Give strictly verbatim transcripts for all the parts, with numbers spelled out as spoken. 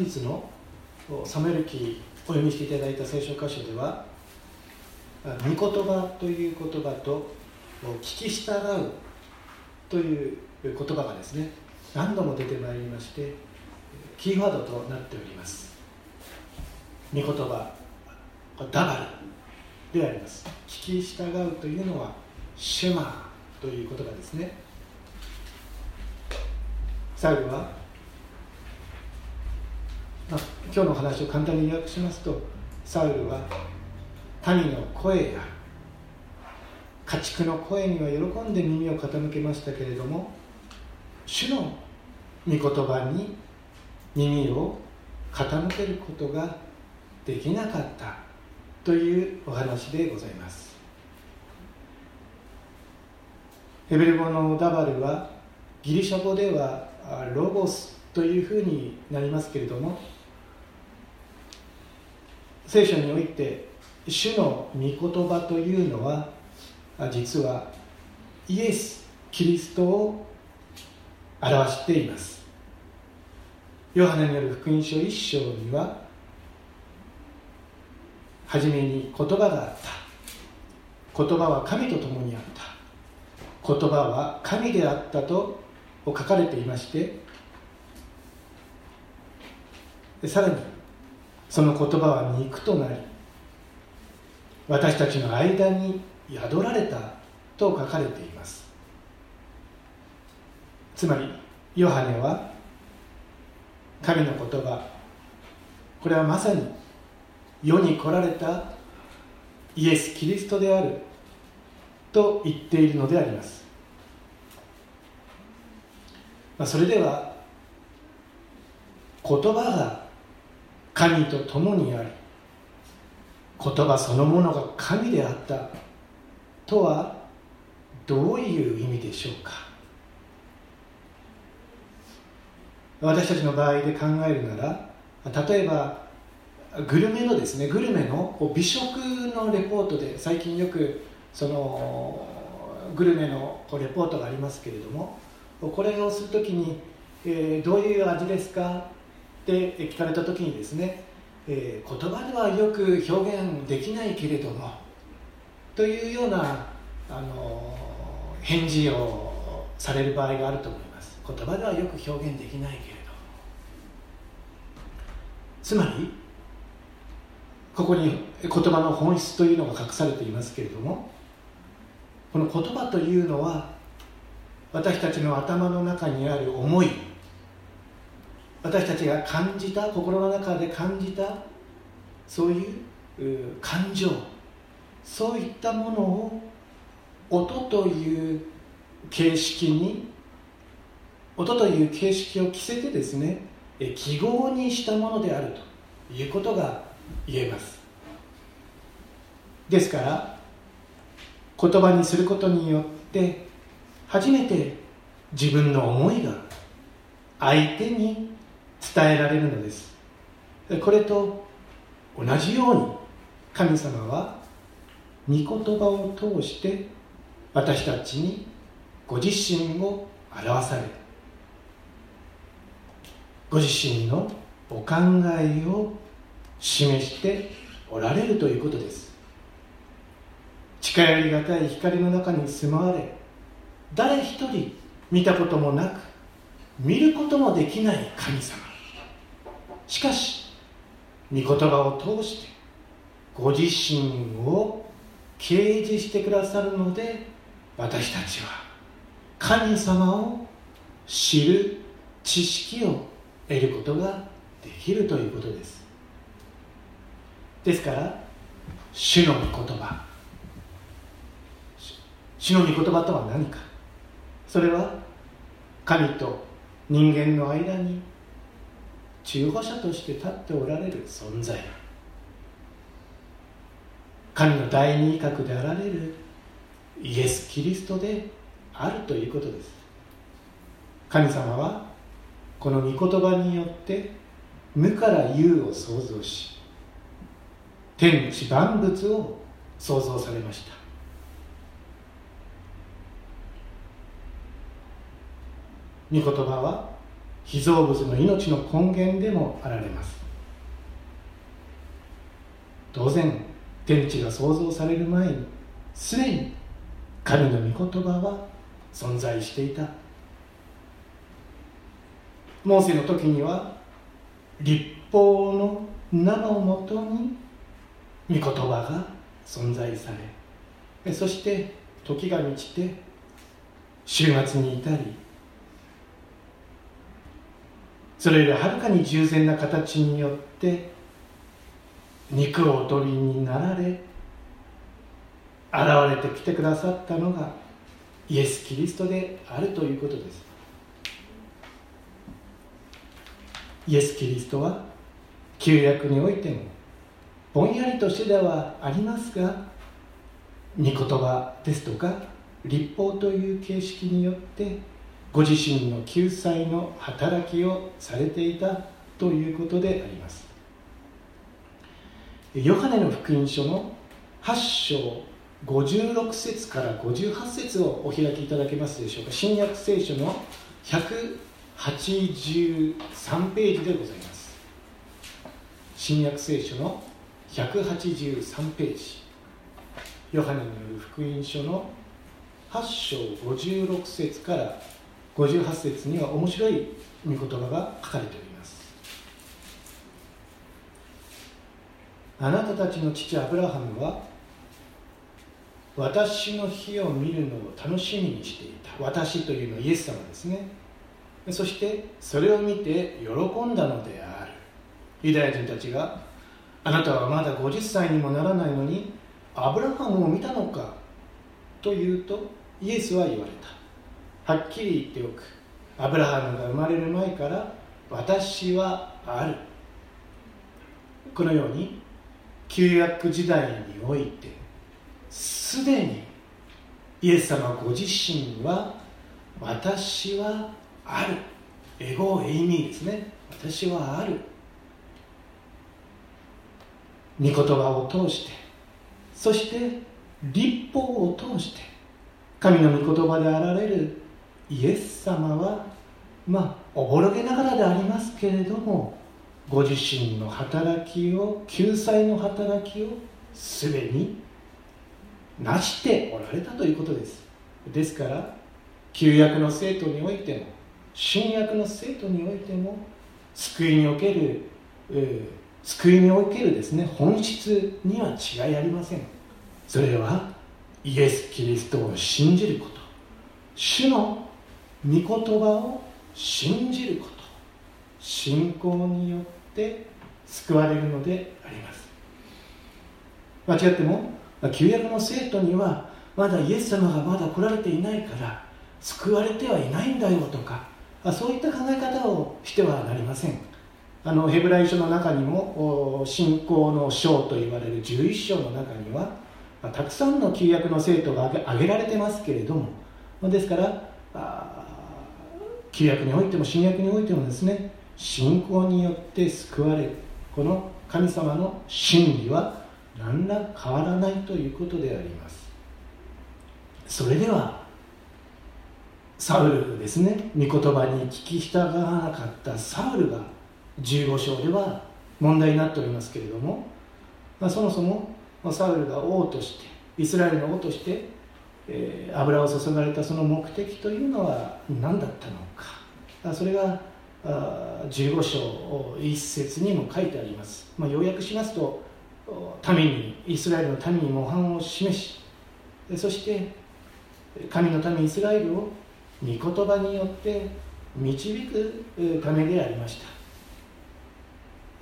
日のサムエル記お読みしていただいた聖書箇所では、御言葉という言葉と聞き従うという言葉がですね、何度も出てまいりまして、キーワードとなっております。御言葉、ダバルであります。聞き従うというのはシュマーという言葉ですね。サウルは、まあ、今日の話を簡単に訳しますと、サウルは民の声や家畜の声には喜んで耳を傾けましたけれども、主の御言葉に耳を傾けることができなかったというお話でございます。ヘブル語のダバルはギリシャ語ではロゴスというふうになりますけれども、聖書において主の御言葉というのは実はイエス・キリストを表しています。ヨハネによる福音書一章には、はじめに言葉があった、言葉は神と共にあった、言葉は神であったと書かれていまして、さらにその言葉は肉となり私たちの間に宿られたと書かれています。つまりヨハネは神の言葉、これはまさに世に来られたイエス・キリストであると言っているのであります。まあ、それでは言葉が神と共にあり、言葉そのものが神であったとはどういう意味でしょうか。私たちの場合で考えるなら、例えばグルメのですね、グルメの美食のレポートで最近よくそのグルメのレポートがありますけれども、これをするときに、えー、どういう味ですかって聞かれたときにですね、えー、言葉ではよく表現できないけれどもというような、あのー、返事をされる場合があると思います。言葉ではよく表現できないけれど、つまりここに言葉の本質というのが隠されていますけれども、この言葉というのは私たちの頭の中にある思い、私たちが感じた、心の中で感じたそういう感情、そういったものを音という形式に音という形式を着せてですね、記号にしたものであるということが言えます。ですから言葉にすることによって初めて自分の思いが相手に伝えられるのです。これと同じように神様は御言葉を通して私たちにご自身を表され、ご自身のお考えを示しておられるということです。近寄りがたい光の中に住まわれ、誰一人見たこともなく見ることもできない神様、しかし御言葉を通してご自身を掲示してくださるので、私たちは神様を知る知識を得ることができるということです。ですから主の御言葉、主の御言葉とは何か。それは神と人間の間に中保者として立っておられる存在、神の第二位格であられるイエス・キリストであるということです。神様はこの御言葉によって無から有を創造し、天地万物を創造されました。御言葉は被造物の命の根源でもあられます。当然天地が創造される前にすでに神の御言葉は存在していた。モーセの時には律法の名のもとに御言葉が存在され、そして時が満ちて終末に至り、それよりはるかに従前な形によって肉をお取りになられ現れてきてくださったのがイエス・キリストであるということです。イエス・キリストは旧約においてもぼんやりとしてではありますが、御言葉ですとか律法という形式によってご自身の救済の働きをされていたということであります。ヨハネの福音書のはち章ごじゅうろく節からごじゅうはち節をお開きいただけますでしょうか。新約聖書のひゃくはちじゅうさんページでございます。新約聖書のひゃくはちじゅうさんページ、ヨハネによる福音書のはち章ごじゅうろく節からごじゅうはち節には面白い御言葉が書かれております。あなたたちの父アブラハムは私の日を見るのを楽しみにしていた。私というのはイエス様ですね。そしてそれを見て喜んだのである。ユダヤ人たちが、あなたはまだごじゅっさいにもならないのにアブラハムを見たのかというと、イエスは言われた。はっきり言っておく。アブラハムが生まれる前から私はある。このように旧約時代においてすでにイエス様ご自身は私はある、エゴエイミーですね、私はある、御言葉を通して、そして律法を通して神の御言葉であられるイエス様は、まあおぼろげながらでありますけれども、ご自身の働きを、救済の働きをすでになしておられたということです。ですから旧約の生徒においても新約の生徒においても、救いにおける、えー、救いにおけるですね、本質には違いありません。それはイエス・キリストを信じること、主の御言葉を信じること、信仰によって救われるのであります。間違っても旧約の生徒にはまだイエス様がまだ来られていないから救われてはいないんだよとか、そういった考え方をしてはなりません。あのヘブライ書の中にも信仰の章といわれるじゅういっ章の中にはたくさんの旧約の生徒が挙げられてますけれども、ですから旧約においても新約においてもですね、信仰によって救われるこの神様の真理は何ら変わらないということであります。それではサウルですね、御言葉に聞き従わなかったサウルがじゅうご章では問題になっておりますけれども、まあ、そもそもサウルが王として、イスラエルの王として、えー、油を注がれたその目的というのは何だったのか、それがじゅうご章いっ節にも書いてあります。まあ、要約しますと、民に、イスラエルの民に模範を示し、そして神の民イスラエルを御言葉によって導くためでありました。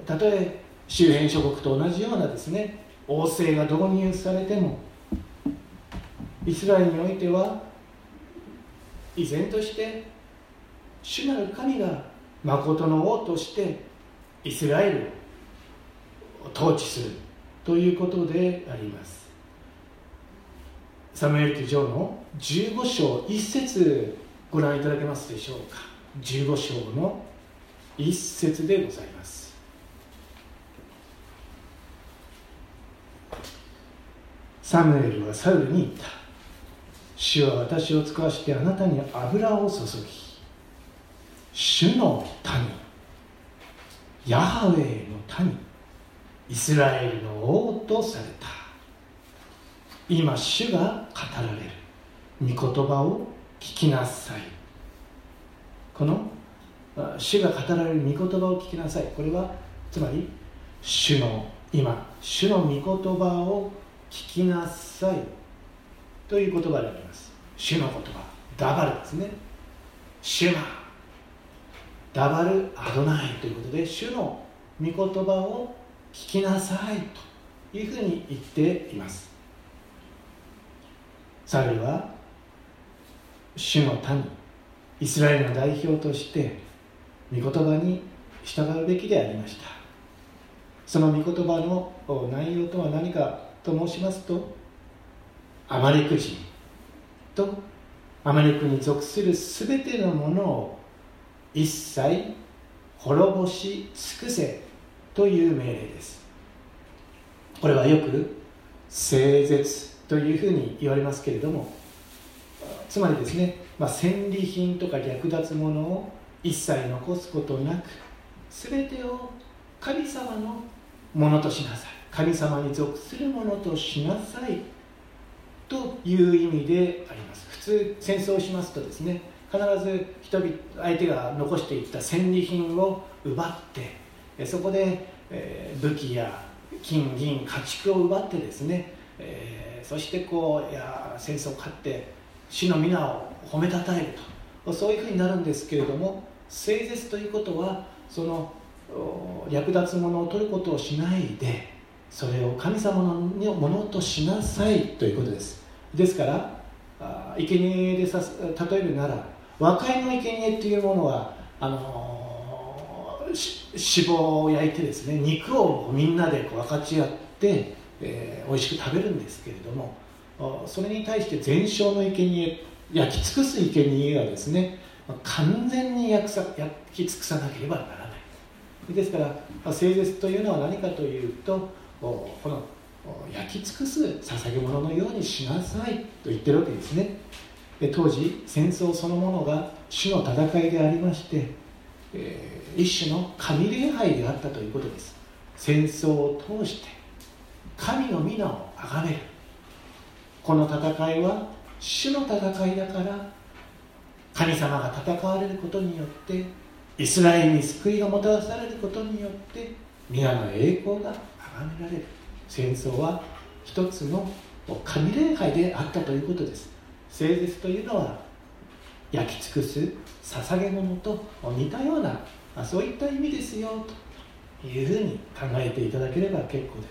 たとえ周辺諸国と同じようなですね、王政が導入されても、イスラエルにおいては依然として主なる神が誠の王としてイスラエルを統治するということであります。サムエル記上のじゅうご章いっ節ご覧いただけますでしょうか。じゅうご章のいっ節でございます。サムエルはサウルに言った。主は私を使わしてあなたに油を注ぎ、 主の民、ヤハウェの民、イスラエルの王とされた。今主が語られる御言葉を聞きなさい。この主が語られる御言葉を聞きなさい、これはつまり主の今主の御言葉を聞きなさいという言葉であります。主の言葉、ダバルですね。シュマ、ダバルアドナイということで、主の御言葉を聞きなさいというふうに言っています。サウルは主の民、イスラエルの代表として御言葉に従うべきでありました。その御言葉の内容とは何かと申しますと、アマレク人とアマレクに属するすべてのものを一切滅ぼし尽くせという命令です。これはよく聖絶というふうに言われますけれども、つまりですね、まあ、戦利品とか略奪物を一切残すことなく、すべてを神様のものとしなさい、神様に属するものとしなさいという意味であります。普通戦争をしますとですね、必ず人々相手が残していった戦利品を奪って、そこで、えー、武器や金銀家畜を奪ってですね、えー、そしてこういや戦争を勝って主の皆を褒めたたえると、そういうふうになるんですけれども、聖絶ということはその略奪物を取ることをしないで、それを神様のものとしなさいということです。ですから生贄でさ例えるなら、和解の生贄というものはあのー、脂肪を焼いてですね、肉をみんなでこう分かち合って、えー、美味しく食べるんですけれども、それに対して全焼の生贄、焼き尽くす生贄はですね、完全に焼き尽くさなければならない。ですから聖絶というのは何かというと、この焼き尽くす捧げ物のようにしなさいと言ってるわけですね。当時戦争そのものが主の戦いでありまして、えー、一種の神礼拝であったということです。戦争を通して神の皆を崇める、この戦いは主の戦いだから、神様が戦われることによってイスラエルに救いがもたらされることによって皆の栄光が崇められる。戦争は一つの神礼拝であったということです。聖絶というのは焼き尽くす捧げ物と似たような、そういった意味ですよというふうに考えていただければ結構です。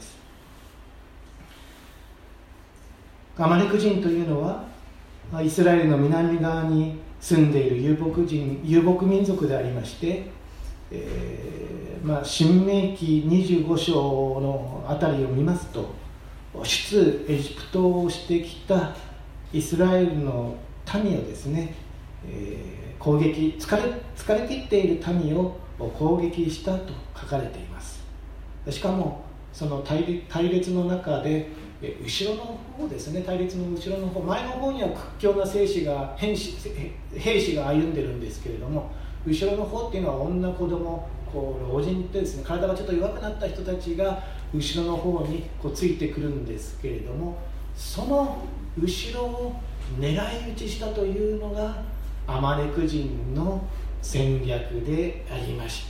アマレク人というのはイスラエルの南側に住んでいる遊牧人遊牧民族でありまして、えーまあ、新明記にじゅうご章のあたりを見ますと、出エジプトをしてきたイスラエルの民をですね、えー、攻撃疲れ疲れ切っている民を攻撃したと書かれています。しかもその対列の中で後ろの方ですね、対立の後ろの方、前の方には屈強な兵士が兵士兵士が歩んでるんですけれども、後ろの方っていうのは女、子供、こう老人ってですね、体がちょっと弱くなった人たちが後ろの方にこうついてくるんですけれども、その後ろを狙い撃ちしたというのがアマレク人の戦略でありました。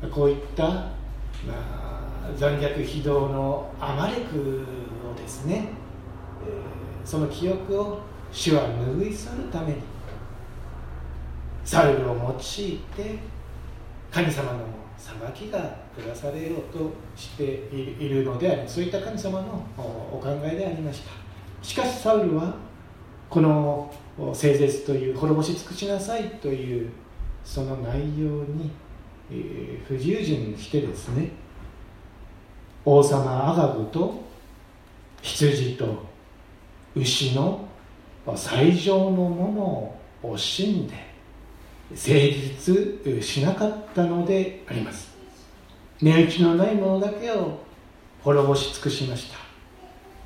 こういった、まあ、残虐非道のアマレクをですね、えー、その記憶を主は拭い去るためにサウルを用いて神様の裁きが下されようとしているのであり、そういった神様のお考えでありました。しかしサウルはこの聖絶という滅ぼし尽くしなさいというその内容に、えー、不従順してですね、王様アガブと羊と牛の最上のものを惜しんで誠実しなかったのであります。値打ちのないものだけを滅ぼし尽くしました。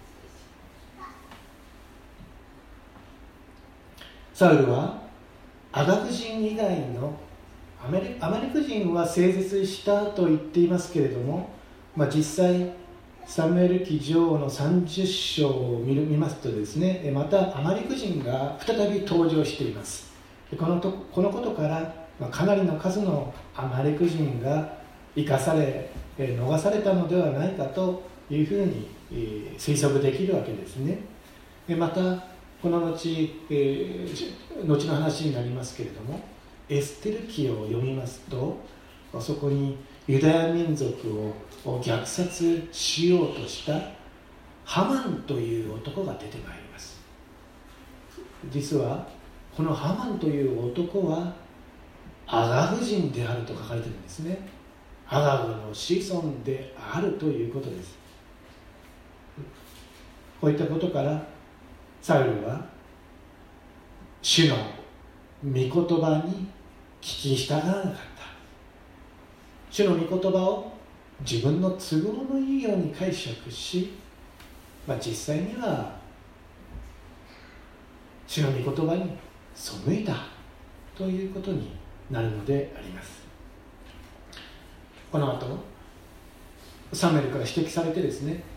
サウルはアガグ人以外のアメリアマレク人は整絶したと言っていますけれども、まあ、実際サムエル記上のさんじゅっ章を 見, る見ますとですね、またアマレク人が再び登場しています。この, とこのことから、まあ、かなりの数のアマレク人が生かされ逃されたのではないかというふうに、えー、推測できるわけですね。またこの後、えー、後の話になりますけれども、エステル記を読みますと、そこにユダヤ民族を虐殺しようとしたハマンという男が出てまいります。実はこのハマンという男はアガグ人であると書かれているんですね。アガグの子孫であるということです。こういったことからサウルは主の御言葉に聞き従わなかった。主の御言葉を自分の都合のいいように解釈し、まあ、実際には主の御言葉に背いたということになるのであります。この後サムエルから指摘されてですね、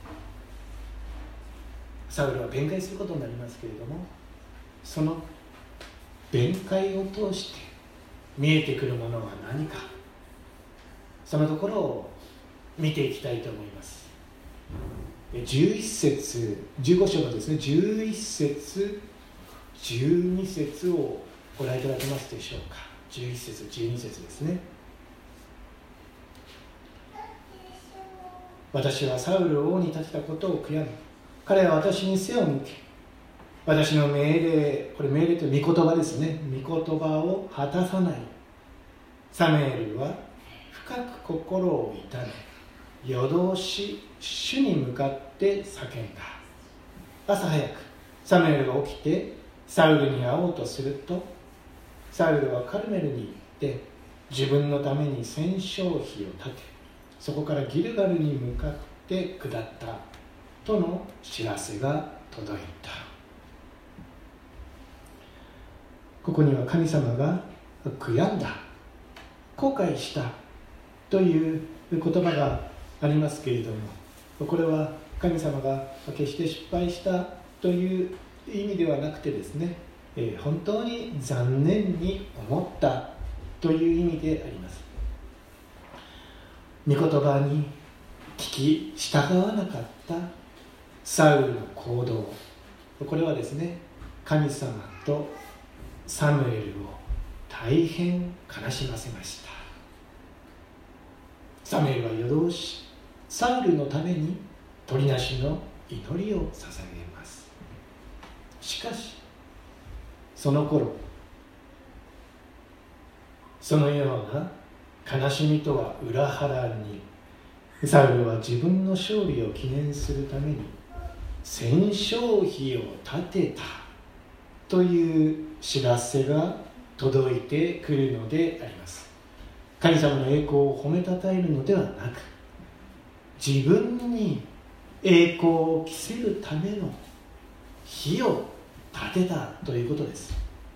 サウルは弁解することになりますけれども、その弁解を通して見えてくるものは何か、そのところを見ていきたいと思います。じゅういっ節、じゅうご章のですね、じゅういっ節、じゅうに節をご覧いただけますでしょうか。じゅういっ節、じゅうに節ですね。私はサウルを王に立てたことを悔やむ。彼は私に背を向け、私の命令、これ命令という御言葉ですね、御言葉を果たさない。サムエルは深く心を痛め、夜通し主に向かって叫んだ。朝早くサムエルが起きてサウルに会おうとすると、サウルはカルメルに行って自分のために戦勝碑を建て、そこからギルガルに向かって下ったとの知らせが届いた。ここには神様が悔やんだ、後悔したという言葉がありますけれども、これは神様が決して失敗したという意味ではなくてですね、えー、本当に残念に思ったという意味であります。御言葉に聞き従わなかったサウルの行動、これはですね、神様とサムエルを大変悲しませました。サムエルは夜通しサウルのために取りなしの祈りを捧げます。しかしその頃、そのような悲しみとは裏腹に、サウルは自分の勝利を記念するために戦勝碑を建てたという知らせが届いてくるのであります。神様の栄光を褒めたたえるのではなく、自分に栄光を着せるための碑を建てたということです。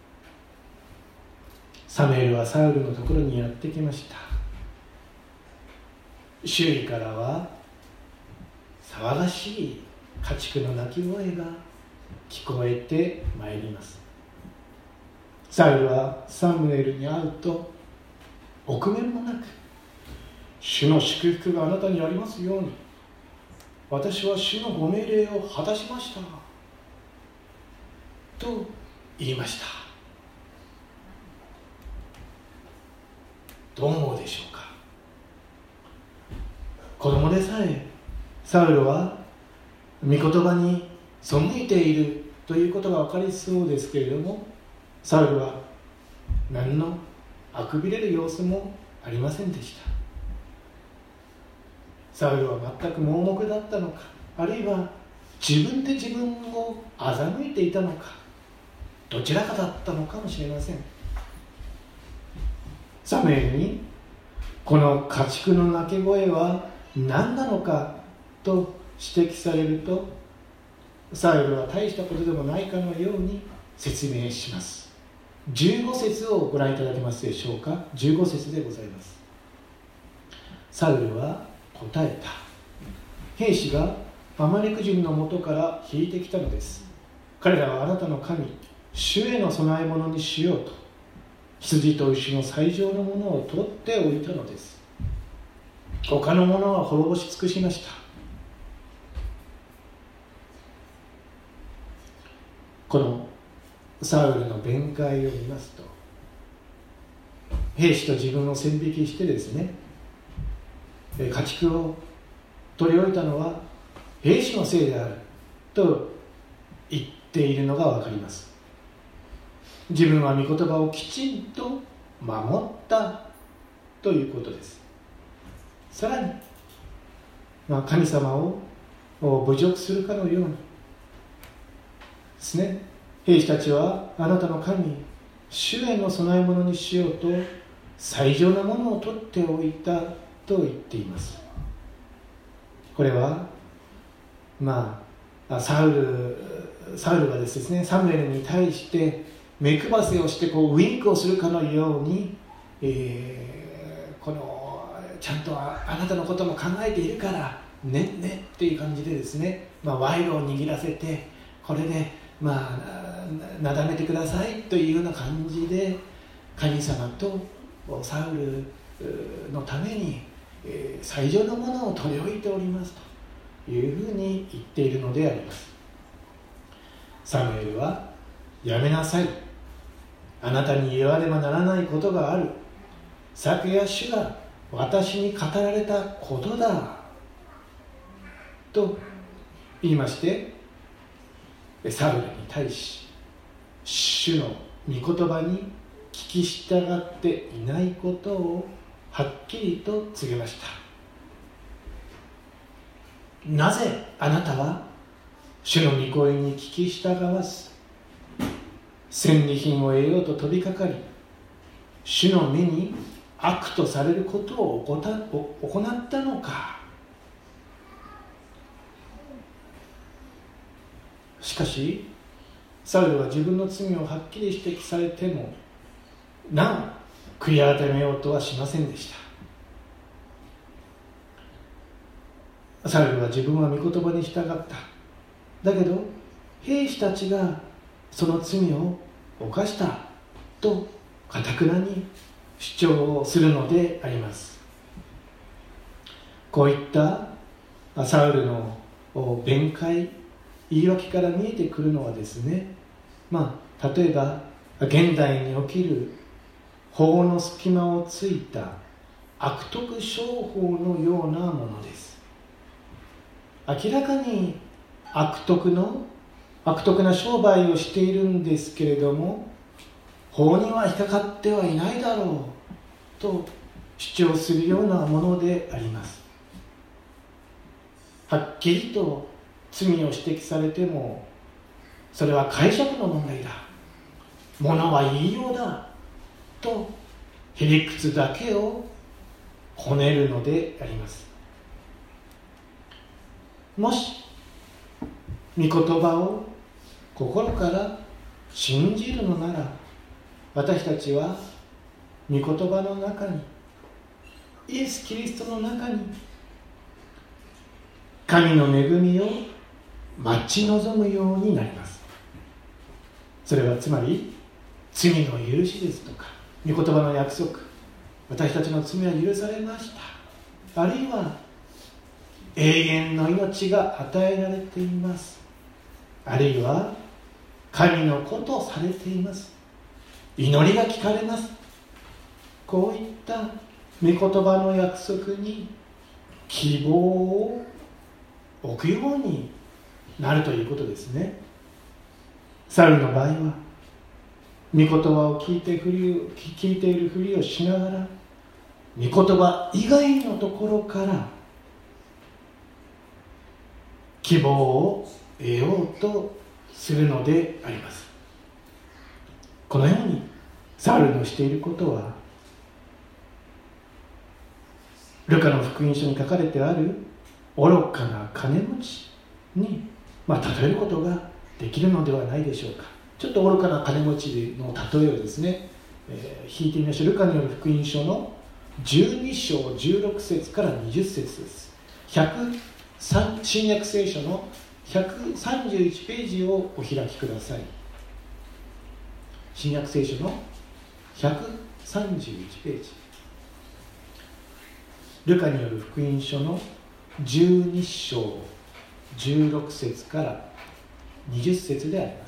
サムエルはサウルのところにやってきました。周囲からは騒がしい家畜の鳴き声が聞こえてまいります。サウルはサムエルに会うと、臆面もなく、主の祝福があなたにありますように、私は主のご命令を果たしましたと言いました。どう思うでしょうか。子供でさえサウルは御言葉に背いているということが分かりそうですけれども、サウルは何のあくびれる様子もありませんでした。サウルは全く盲目だったのか、あるいは自分で自分を欺いていたのか、どちらかだったのかもしれません。サムエルにこの家畜の鳴き声は何なのかと指摘されると、サウルは大したことでもないかのように説明します。 じゅうご節をご覧いただけますでしょうか。じゅうご節でございます。サウルは答えた。兵士がアマレク人のもとから引いてきたのです。彼らはあなたの神主への供え物にしようと羊と牛の最上のものを取っておいたのです。他のものは滅ぼし尽くしました。このサウルの弁解を見ますと、兵士と自分を線引きしてですね、家畜を取り置いたのは兵士のせいであると言っているのが分かります。自分は御言葉をきちんと守ったということです。さらに、まあ、神様を侮辱するかのようにですね、兵士たちはあなたの神主への供え物にしようと最上のものを取っておいたと言っています。これはまあサウルサウルがですね、サムエルに対して目くばせをしてこうウインクをするかのように、えー、このちゃんと あ, あなたのことも考えているからねねっていう感じでですね、まあ、賄賂を握らせてこれでまあなだめてくださいというような感じで神様とサウルのために、えー、最上のものを取り置いておりますというふうに言っているのであります。サムエルはやめなさい、あなたに言わねばならないことがある、昨夜主が私に語られたことだと言いまして、サウルに対し主の御言葉に聞き従っていないことをはっきりと告げました。なぜあなたは主の御声に聞き従わず戦利品を得ようと飛びかかり、主の目に悪とされることを行ったのか。しかしサウルは自分の罪をはっきり指摘されてもなお悔い改めようとはしませんでした。サウルは自分は御言葉に従った。だけど兵士たちがその罪を犯したと堅くなに主張をするのであります。こういったサウルの弁解、言い訳から見えてくるのはですね、まあ、例えば現代に起きる法の隙間をついた悪徳商法のようなものです。明らかに悪徳の悪徳な商売をしているんですけれども、法には引っかかってはいないだろうと主張するようなものであります。はっきりと罪を指摘されてもそれは解釈の問題だ、ものは言いようだとへりくつだけをこねるのであります。もし御言葉を心から信じるのなら、私たちは御言葉の中に、イエス・キリストの中に神の恵みを待ち望むようになります。それはつまり罪の許しですとか、御言葉の約束、私たちの罪は許されました、あるいは永遠の命が与えられています、あるいは神の子とされています、祈りが聞かれます、こういった御言葉の約束に希望を置くようになるということですね。サウルの場合は御言葉を聞いてふりを聞いているふりをしながら、御言葉以外のところから希望を得ようとするのであります。このようにサウルのしていることは、ルカの福音書に書かれてある愚かな金持ちに、まあ、例えることができるのではないでしょうか。 ちょっと愚かな金持ちの例えをですね、えー、引いてみましょう。ルカによる福音書のじゅうに章じゅうろく節からにじゅう節です。新約聖書のひゃくさんじゅういちページをお開きください。新約聖書のひゃくさんじゅういちページ、ルカによる福音書のじゅうに章じゅうろく節からにじゅう節であります。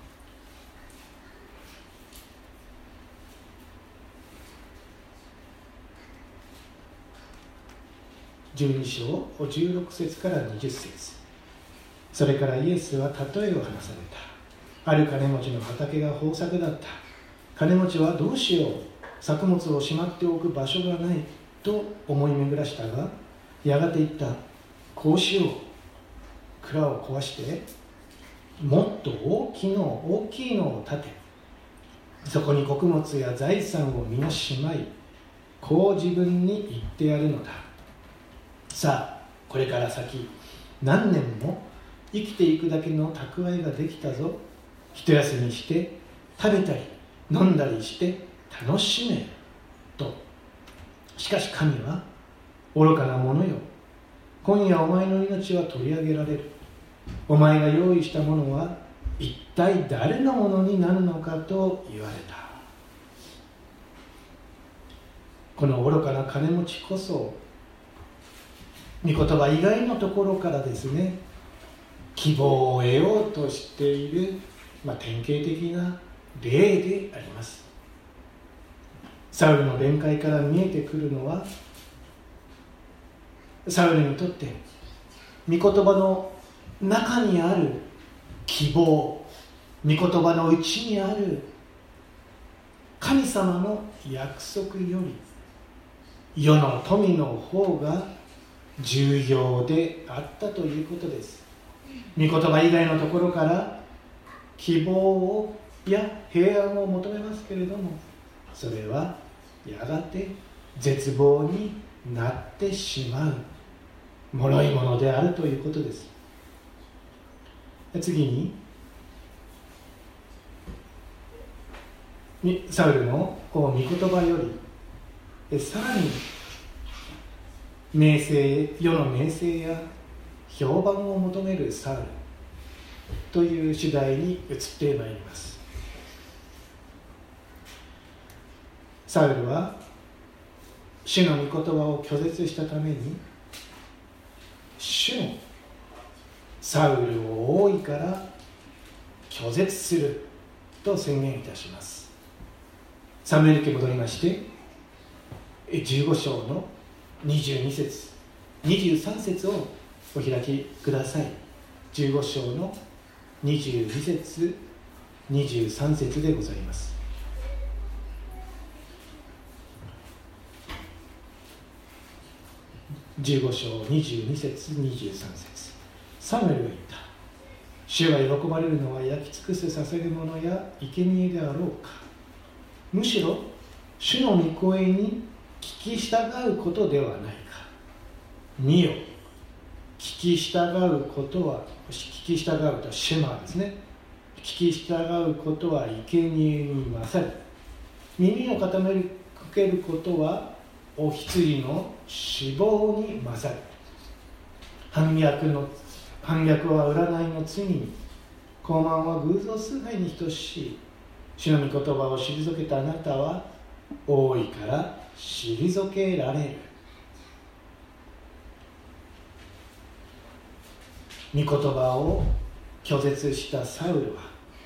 じゅうに章じゅうろく節からにじゅう節。それからイエスは例えを話された。ある金持ちの畑が豊作だった。金持ちはどうしよう、作物をしまっておく場所がないと思い巡らしたが、やがて言った。こうしよう。蔵を壊してもっと大きいの大きいのを建て、そこに穀物や財産を皆しまい、こう自分に言ってやるのだ。さあ、これから先何年も生きていくだけの蓄えができたぞ。一休みして食べたり飲んだりして楽しめと。しかし神は、愚かなものよ、今夜お前の命は取り上げられる。お前が用意したものは一体誰のものになるのかと言われた。この愚かな金持ちこそ、御言葉以外のところからですね、希望を得ようとしている、まあ、典型的な例であります。サウルの弁解から見えてくるのは、サウルにとって御言葉の中にある希望、御言葉の内にある神様の約束より世の富の方が重要であったということです。御言葉以外のところから希望をや平安を求めますけれども、それはやがて絶望になってしまう脆いものであるということです。次に、サウルの御言葉よりさらに名声、世の名声や評判を求めるサウルという主題に移ってまいります。サウルは主の御言葉を拒絶したために、主のサウルを王位から拒絶すると宣言いたします。サムエル記戻りましてじゅうご章のにじゅうに節にじゅうさん節をお開きください。じゅうご章のにじゅうに節にじゅうさん節でございます。じゅうご章にじゅうに節にじゅうさん節。サムエルが言った。主が喜ばれるのは焼き尽くす捧げ物や生贄であろうか。むしろ主の御声に聞き従うことではないか。見よ、聞き従うことは、聞き従うとはシェマーですね。聞き従うことは生贄に勝る。耳を傾けることはお羊の脂肪に勝る。反逆の反逆は占いの罪に、傲慢は偶像崇拝に等しい。主の御言葉を退けたあなたは王位から退けられる。御言葉を拒絶したサウルは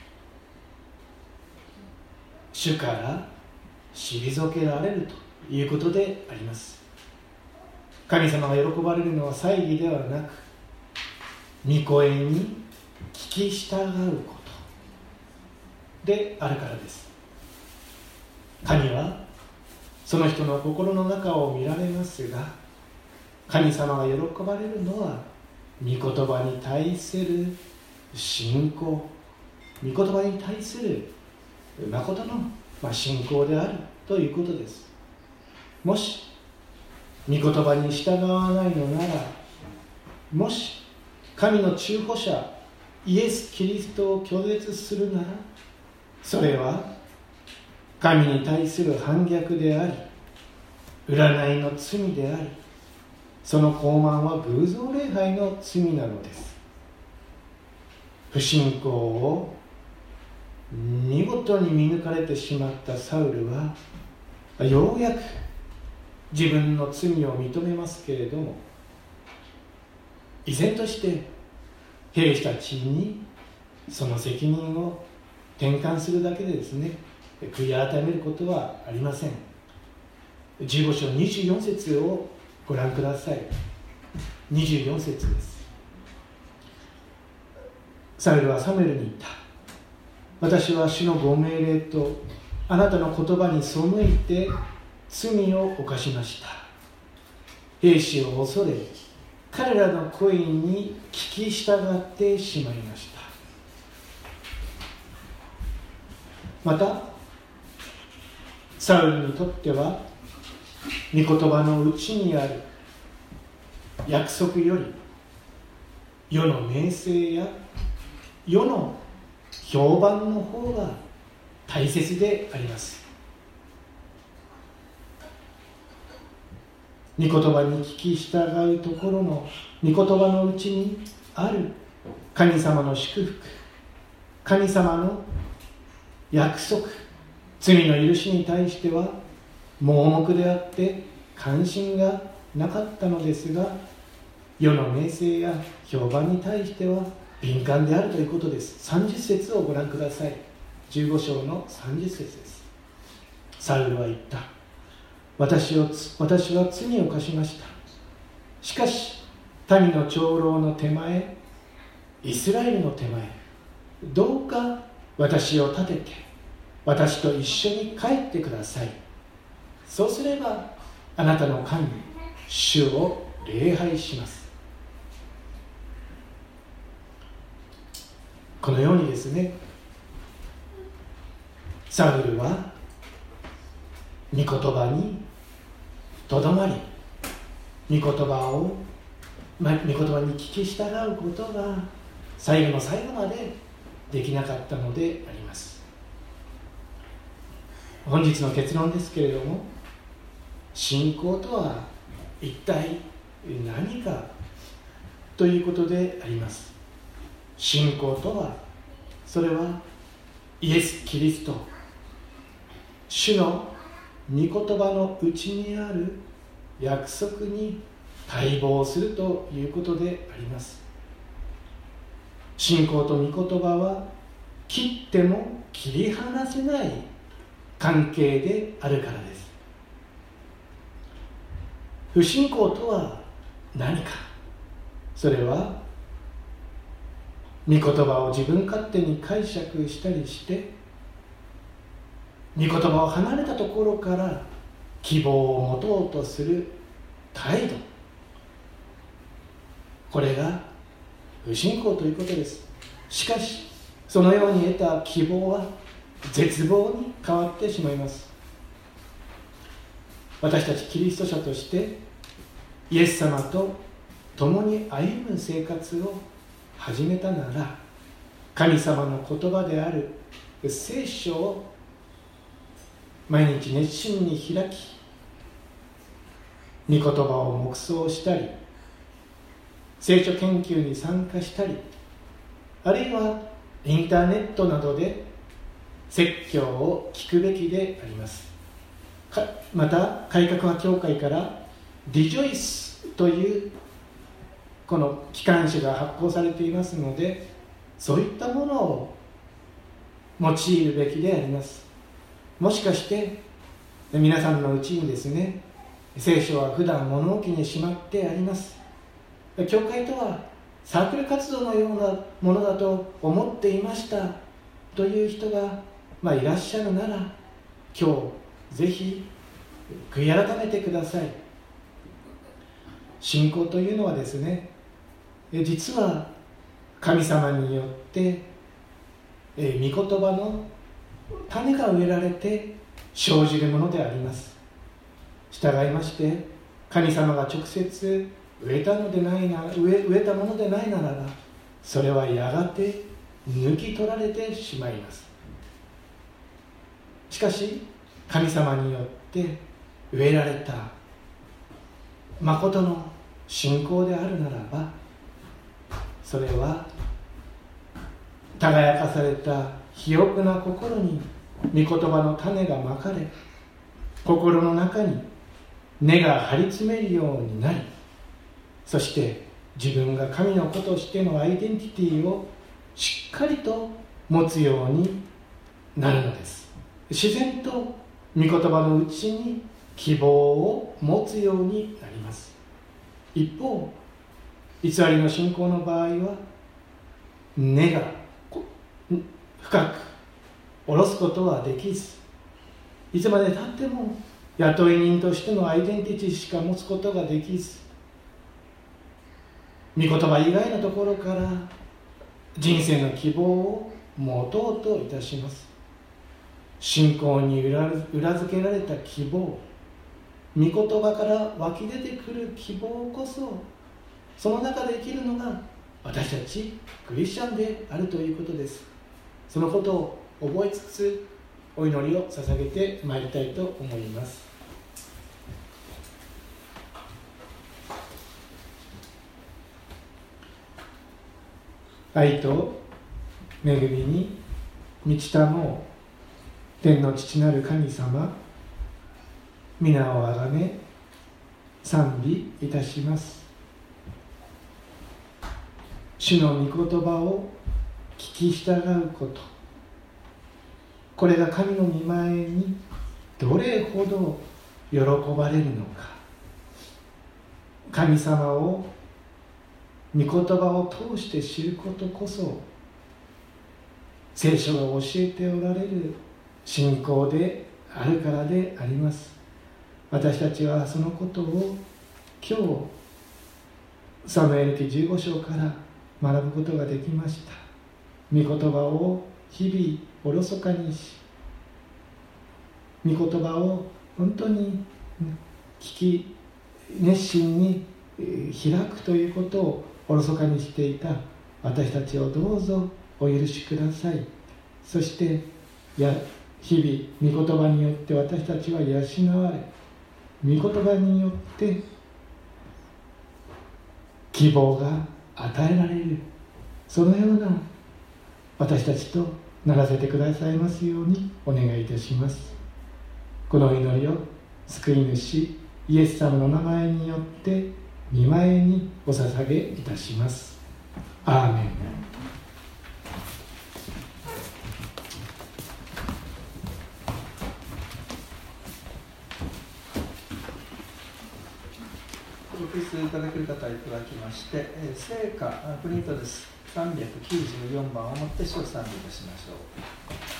主から退けられるということであります。神様が喜ばれるのは祭儀ではなく、御声に聞き従うことであるからです。神はその人の心の中を見られますが、神様が喜ばれるのは御言葉に対する信仰、御言葉に対する誠の信仰であるということです。もし御言葉に従わないのなら、もし神の中保者イエス・キリストを拒絶するなら、それは神に対する反逆であり、占いの罪であり、その傲慢は偶像礼拝の罪なのです。不信仰を見事に見抜かれてしまったサウルは、ようやく自分の罪を認めますけれども、依然として兵士たちにその責任を転換するだけでですね、悔い改めることはありません。じゅうご章にじゅうよん節をご覧ください。にじゅうよん節です。サウルはサムエルに言った。私は主のご命令とあなたの言葉に背いて罪を犯しました。兵士を恐れ、彼らの声に聞き従ってしまいました。また、サウルにとっては、御言葉のうちにある約束より、世の名声や世の評判の方が大切であります。御言葉に聞き従うところの御言葉のうちにある神様の祝福、神様の約束、罪の許しに対しては盲目であって関心がなかったのですが、世の名声や評判に対しては敏感であるということです。さんじゅう節をご覧ください。じゅうご章のさんじゅう節です。サウルは言った。私を私は罪を犯しました。しかし民の長老の手前、イスラエルの手前、どうか私を立てて私と一緒に帰ってください。そうすればあなたの神主を礼拝します。このようにですね、サウルは御言葉にとどまり、御言葉を、ま、御言葉に聞き従うことが最後の最後までできなかったのであります。本日の結論ですけれども、信仰とは一体何かということであります。信仰とは、それはイエス・キリスト、主の御言葉のうちにある約束に待望するということであります。信仰と御言葉は切っても切り離せない関係であるからです。不信仰とは何か。それは御言葉を自分勝手に解釈したりして、御言葉を離れたところから希望を持とうとする態度、これが不信仰ということです。しかしそのように得た希望は絶望に変わってしまいます。私たちキリスト者としてイエス様と共に歩む生活を始めたなら、神様の言葉である聖書を毎日熱心に開き、御言葉を黙想したり、聖書研究に参加したり、あるいはインターネットなどで説教を聞くべきであります。また改革派教会からリジョイスというこの機関誌が発行されていますので、そういったものを用いるべきであります。もしかして皆さんのうちにですね、聖書は普段物置にしまってあります。教会とはサークル活動のようなものだと思っていましたという人が、まあ、いらっしゃるなら、今日ぜひ悔い改めてください。信仰というのはですね、実は神様によって御言葉の種が植えられて生じるものであります。従いまして神様が直接植えたのでないな植え、植えたものでないならば、 それはやがて抜き取られてしまいます。しかし神様によって植えられた誠の信仰であるならば、それは輝かされた肥沃な心に御言葉の種がまかれ、心の中に根が張り詰めるようになり、そして自分が神の子としてのアイデンティティをしっかりと持つようになるのです。自然と御言葉のうちに希望を持つようになります。一方、偽りの信仰の場合は、根が深く下ろすことはできず、いつまでたっても雇い人としてのアイデンティティしか持つことができず、御言葉以外のところから人生の希望を持とうといたします。信仰に裏付けられた希望、御言葉から湧き出てくる希望こそ、その中で生きるのが私たちクリスチャンであるということです。そのことを覚えつつ、お祈りを捧げてまいりたいと思います。愛と恵みに満ちたもう天の父なる神様、皆をあがめ賛美いたします。主の御言葉を聞き従うこと、これが神の御前にどれほど喜ばれるのか。神様を御言葉を通して知ることこそ、聖書が教えておられる信仰であるからであります。私たちはそのことを今日サムエル記じゅうご章から学ぶことができました。御言葉を日々おろそかにし、御言葉を本当に聞き熱心に開くということをおろそかにしていた私たちをどうぞお許しください。そしてや日々御言葉によって私たちは養われ、御言葉によって希望が与えられる、そのような私たちとならせてくださいますようにお願いいたします。この祈りを救い主イエス様の名前によって御前にお捧げいたします。アーメン。 ご起立いただける方いただきまして、聖歌プリントです。さんびゃくきゅうじゅうよんばんをもって主を賛美いたしましょう。